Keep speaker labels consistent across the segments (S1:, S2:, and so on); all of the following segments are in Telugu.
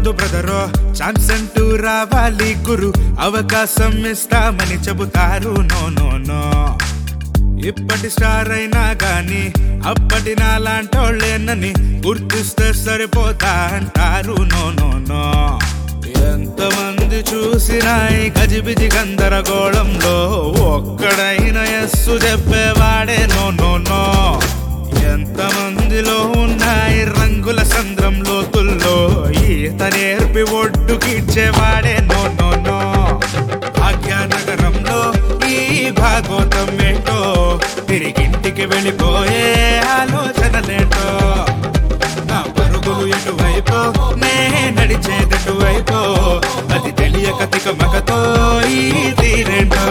S1: అవ్వదు బ్రదరో, ఛాన్స్ అంటూ రావాలి గురు, అవకాశం ఇస్తామని చెబుతారు. నో నో నో, ఇప్పటి స్టార్ అయినా గాని అప్పటి నాలాంటోళ్ళేనని గుర్తిస్తే సరిపోతా అంటారు. నో నో నో, ఎంతమంది చూసినా ఈ గజిబిజి గందరగోళంలో ఒక్కడైనా ఎస్సు చెప్పేవాడే. నో నో నో, ఎంతమందిలో ఉన్నాయి రంగుల సంద్రం లోతుల్లో ఈత నేర్పి ఒడ్డుకిచ్చేవాడే. నో నో నో, భాగ్యనగరంలో ఈ భాగోతం ఏంటో, తిరిగింటికి వెళ్ళిపోయే ఆలోచనలేంటో, నా పరుగులు ఎటువైపో నే నడిచేటటువైపో, అది తెలియక తికమకతో ఈ తీరేంటో.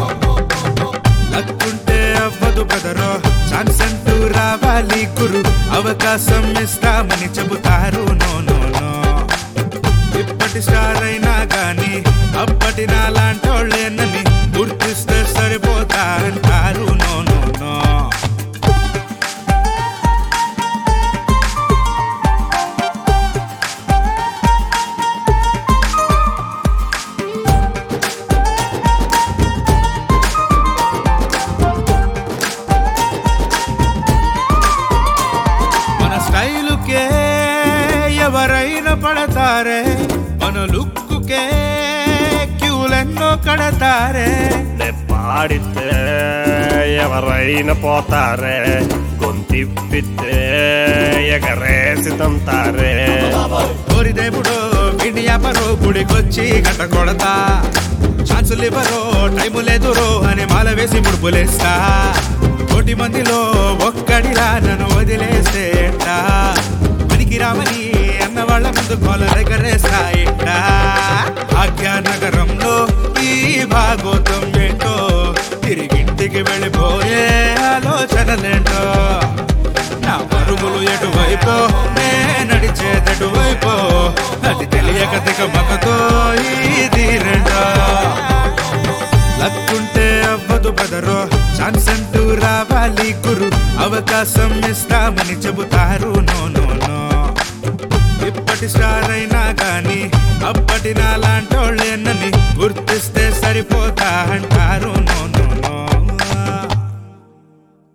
S1: లక్కుంటే అవ్వదు బ్రదరో, ఛాన్స్ అంటూ రావాలి గురు, అవకాశం ఇస్తామని చెబుతారు. నో నో నో, ఇప్పటి స్టార్ అయినా గాని అప్పటి నాలాంటోళ్ళేనని గుర్తిస్తే సరిపోతా అంటారు. నో నో నో, మన స్టైలుకే ఎవరైనా పడతారే, మన లుక్కుకే క్యూలెన్నో కడతారే,
S2: పాడితే ఎవరైనా పోతారే, గొంతిప్పితే ఎగరేసి తంతారే.
S1: ఓరి దేవుడో విడియాపరో, గుడికొచ్చి గంట కొడతా, ఛాన్సులు ఇవ్వరో టైము లేదురో అని మాల వేసి ముడుపులేస్తా, కోటి మందిలో ఒక్కడిలా నన్ను వదిలేస్తే ఎంటా, పనికి రామని అన్న వాళ్ళ ముందు కోల ఎగరేస్తా ఎంటా. భాగ్యనగరంలో ఈ భాగోతం ఏంటో, తిరిగింటికి వెళ్ళిపోయే ఆలోచనలేంటో, నా పరుగులు ఎటువైపో నే నడిచేటటువైపో, అది తెలియక తికమకతో ఈ తీరేంటో. లక్కుంటే అవ్వదు బ్రదరో, ఛాన్స్ అంటూ రావాలి గురు, అవకాశం ఇస్తామని చెబుతారు. నో నో నో, ఇప్పటి స్టార్ అయినా గాని అప్పటి నాలాంటోళ్ళేనని గుర్తిస్తే సరిపోతా అంటారు. నో